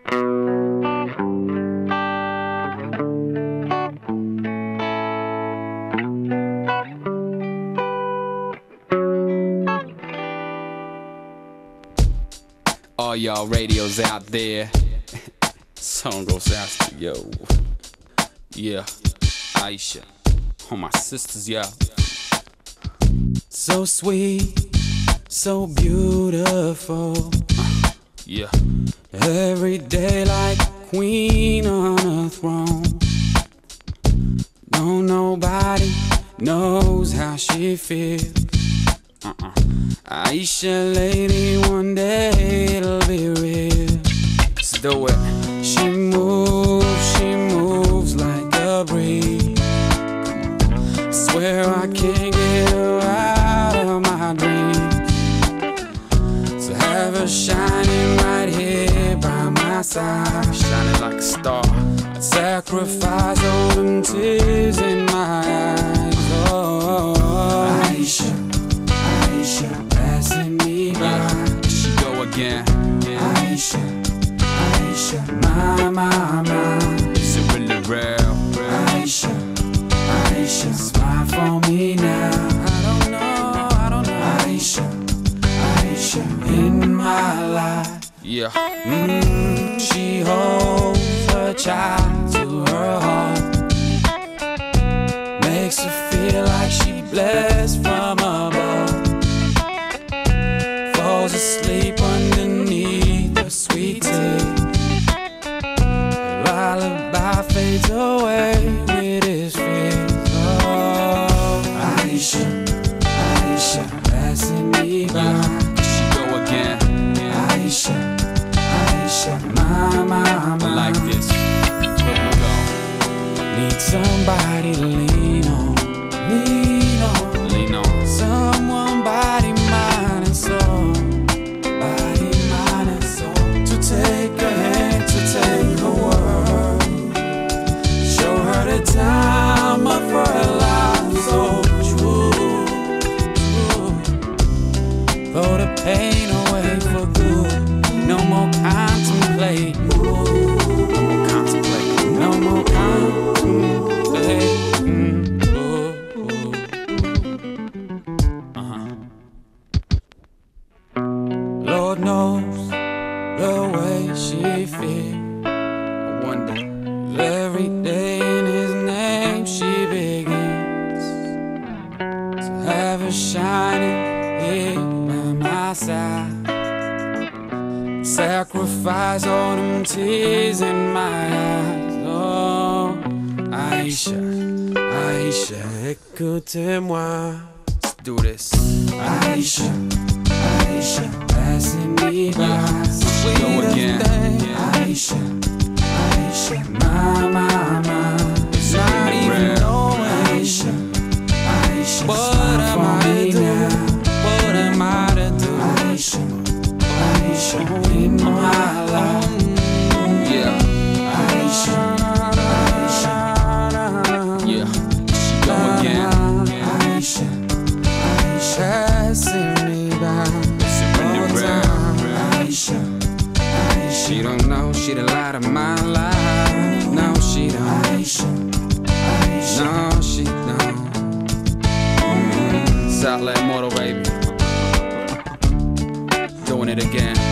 All y'all radios out there, song goes out to yo. Yeah, Aisha, all my sisters, yeah. So sweet, so beautiful. Yeah, every day like a queen on a throne. No, nobody knows how she feels. Aisha, lady, one day it'll be real. Let's do it. She moves like a breeze. I swear I can't get her out of my dreams. So have her shining right here by my side, shining like a star. I'd sacrifice all them tears in my eyes. Oh, Aisha, Aisha, passing me by. Here she go again. Aisha, Aisha, my. Is it really real? Aisha, Aisha, smile for me now. I don't know. Aisha, Aisha, in my life. Yeah. She holds her child to her heart. Makes her feel like she blessed from above. Falls asleep underneath the sweet tea. Lullaby fades away with his fears. Oh, Aisha, Aisha, passing me by. Here she go again. Aisha, Aisha, my. Like this. Here we go. Need somebody to lean on. Lean on. Someone, body, mind, and soul. Body, mind, and soul. To take her hand, to take her world. Show her the time of her life. So true. Throw the pain away for good. No more contemplate. No more contemplate. Lord knows the way she feels. I wonder every day in his name she begins. To have her shining here by my side. Sacrifice all them tears in my eyes. Oh, Aisha, Aisha, écoutez-moi. Let's do this. Aisha, Aisha, passing me by. Go again. Aisha, Aisha, my. It's not even knowing. Aisha, Aisha, what am I to do? What am I to do? Aisha, Aisha, in my life. Yeah. Aisha, Aisha. Yeah. She go again. Aisha, Aisha, passing me by. Aisha, Aisha. She don't know she the light of my life. No, she don't. Aisha, Aisha. No, she don't. Southland Motor, baby. Doing it again.